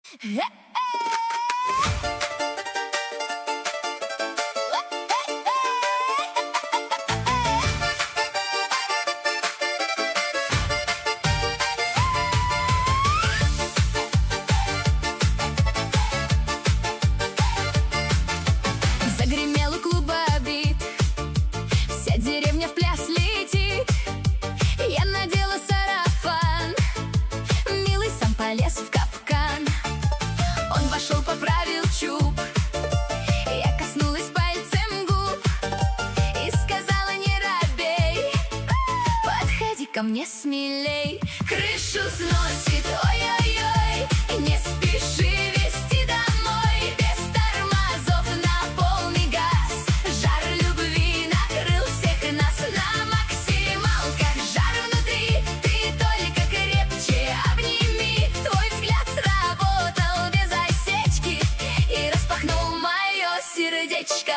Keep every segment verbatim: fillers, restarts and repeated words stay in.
Загремел у клуба бит, вся деревня в пляс летит. Я надела сарафан, милый сам полез в капкан. Он вошел, поправил чуб, я коснулась пальцем губ и сказала: не робей, подходи ко мне смелей. Крышу сносит, ой-ой-ой, не спеши везти домой. Без тормозов на полный газ, жар любви накрыл всех нас на максималках. Жар внутри, ты только крепче обними. Твой взгляд сработал без осечки и распахнул мое сердечко.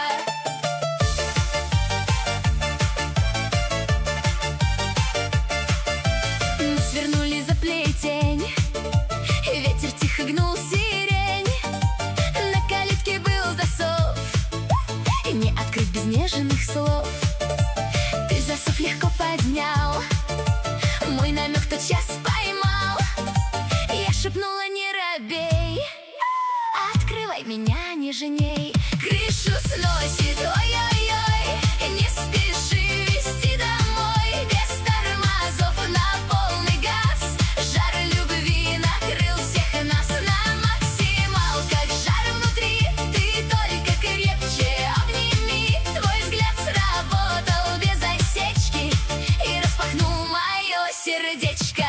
Мы свернули за плетень, ветер тихо гнул сирень. На калитке был засов, и не открыть без нежных слов. Ты засов легко поднял, мой намек тотчас поймал. Я шепнула: не робей, открывай меня нежней. Крышу сносит, ой-ой-ой, не спеши везти домой. Без тормозов на полный газ, жар любви накрыл всех нас на максималках. Жар внутри, ты только крепче обними. Твой взгляд сработал без осечки и распахнул мое сердечко.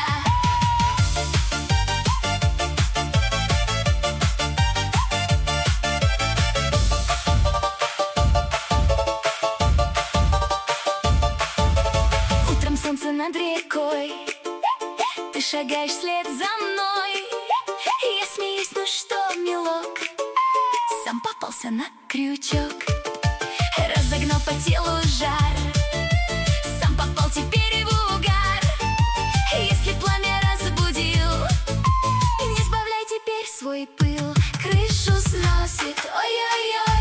Утром солнце над рекой, ты шагаешь вслед за мной. Я смеюсь: ну что, милок, сам попался на крючок. Разогнал по телу жар, сам попал теперь в угар. Если пламя разбудил, не сбавляй теперь свой пыл. Крышу сносит, ой-ой-ой,